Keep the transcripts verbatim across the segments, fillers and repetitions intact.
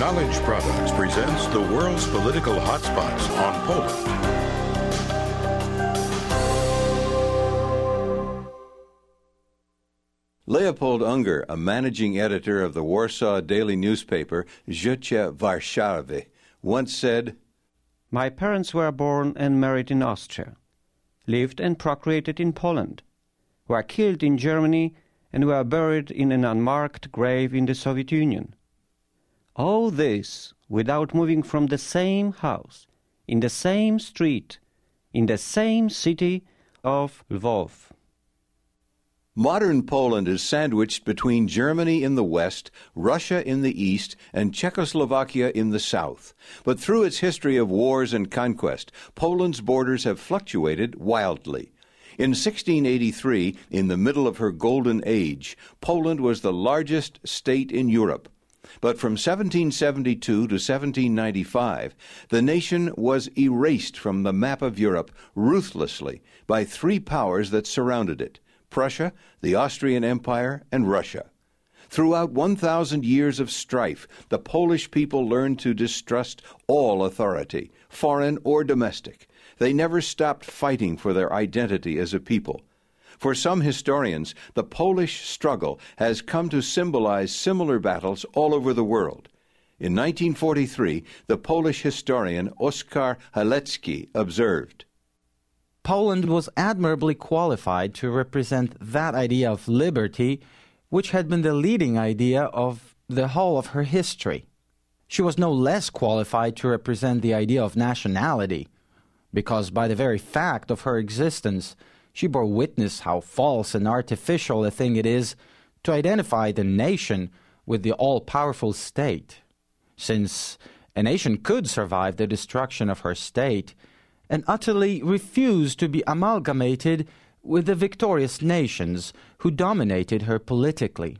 Knowledge Products presents the world's political hotspots on Poland. Leopold Unger, a managing editor of the Warsaw daily newspaper Życie Warszawy, once said, "My parents were born and married in Austria, lived and procreated in Poland, were killed in Germany, and were buried in an unmarked grave in the Soviet Union. All this without moving from the same house, in the same street, in the same city of Lwów." Modern Poland is sandwiched between Germany in the west, Russia in the east, and Czechoslovakia in the south. But through its history of wars and conquest, Poland's borders have fluctuated wildly. In sixteen eighty-three, in the middle of her golden age, Poland was the largest state in Europe. But from seventeen seventy-two to seventeen ninety-five, the nation was erased from the map of Europe ruthlessly by three powers that surrounded it: Prussia, the Austrian Empire, and Russia. Throughout one thousand years of strife, the Polish people learned to distrust all authority, foreign or domestic. They never stopped fighting for their identity as a people. For some historians, the Polish struggle has come to symbolize similar battles all over the world. In nineteen forty-three, the Polish historian Oskar Halecki observed, Poland was admirably qualified to represent that idea of liberty which had been the leading idea of the whole of her history. She was no less qualified to represent the idea of nationality, because by the very fact of her existence, she bore witness how false and artificial a thing it is to identify the nation with the all-powerful state, since a nation could survive the destruction of her state and utterly refuse to be amalgamated with the victorious nations who dominated her politically.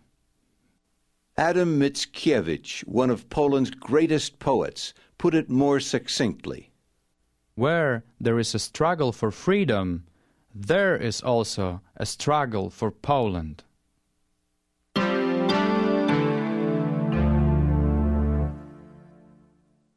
Adam Mickiewicz, one of Poland's greatest poets, put it more succinctly. Where there is a struggle for freedom, there is also a struggle for Poland.